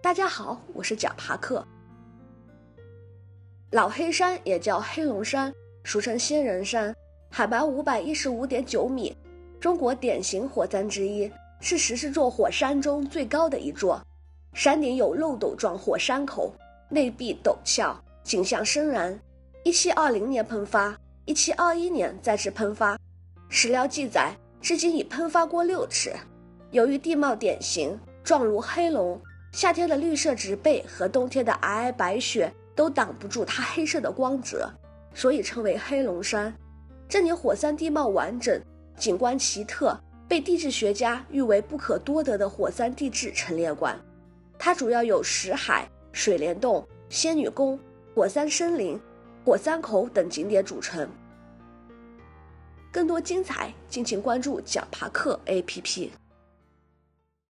大家好，我是贾帕克。老黑山也叫黑龙山，俗称仙人山，海拔515.9米，中国典型火山之一，是14座火山中最高的一座。山顶有漏斗状火山口，内壁陡峭，景象深然。1720年喷发，1721年再次喷发。史料记载，至今已喷发过6次。由于地貌典型，状如黑龙，夏天的绿色植被和冬天的皑皑白雪都挡不住它黑色的光泽，所以称为黑龙山。这里火山地貌完整，景观奇特，被地质学家誉为不可多得的火山地质陈列馆。它主要有石海、水帘洞、仙女宫、火山森林、火山口等景点组成。更多精彩，敬请关注贾帕克 APP。